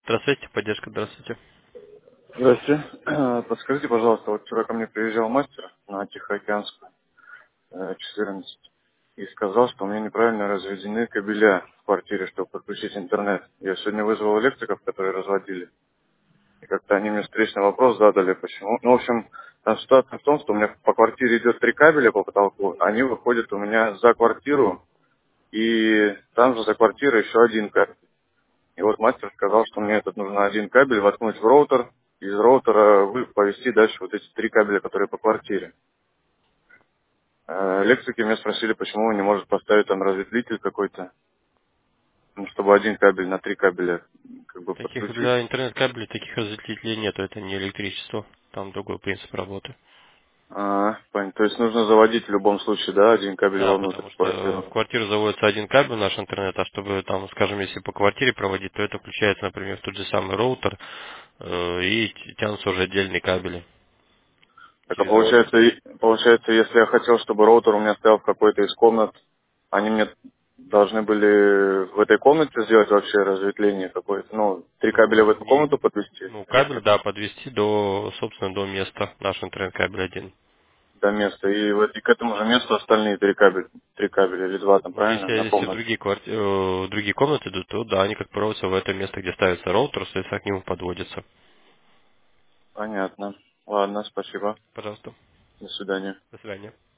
Здравствуйте, поддержка, здравствуйте. Здравствуйте. Подскажите, пожалуйста, вот вчера ко мне приезжал мастер на Тихоокеанскую, 14, и сказал, что у меня неправильно разведены кабеля в квартире, чтобы подключить интернет. Я сегодня вызвал электриков, которые разводили, и как-то они мне встречный вопрос задали, почему. Ну, в общем, там ситуация в том, что у меня по квартире идет 3 кабеля по потолку, они выходят у меня за квартиру, и там же за квартирой еще один кабель. И вот мастер сказал, что мне этот нужно один кабель воткнуть в роутер, и из роутера повести дальше вот эти 3 кабеля, которые по квартире. Электрики меня спросили, почему он не может поставить там разветвитель какой-то, ну, чтобы один кабель на 3 кабеля как бы Таких подключить. для интернет-кабелей таких разветвителей нет, это не электричество. Там другой принцип работы. Понятно. То есть нужно заводить в любом случае, да, один кабель Да, вовнутрь потому в что в квартиру. квартиру заводится один кабель наш интернет, а чтобы там, скажем, если по квартире проводить, то это включается, например, в тот же самый роутер и тянутся уже отдельные кабели Так а через роутер. получается, если я хотел, чтобы роутер у меня стоял в какой-то из комнат, они мне должны были в этой комнате сделать вообще разветвление какое-то, ну, 3 кабеля в Ну, эту комнату подвести ну, или кабель, как? да, подвести до, собственно, до места, наш интернет-кабель один. До места. И вот и к этому же месту остальные 3 кабеля, 3 кабеля или 2 там, Ну, правильно, на если комнату. другие комнаты идут, то да, они как проводятся в это место, где ставится роутер, соответственно, к нему подводятся. Понятно. Ладно, спасибо. Пожалуйста. До свидания. До свидания.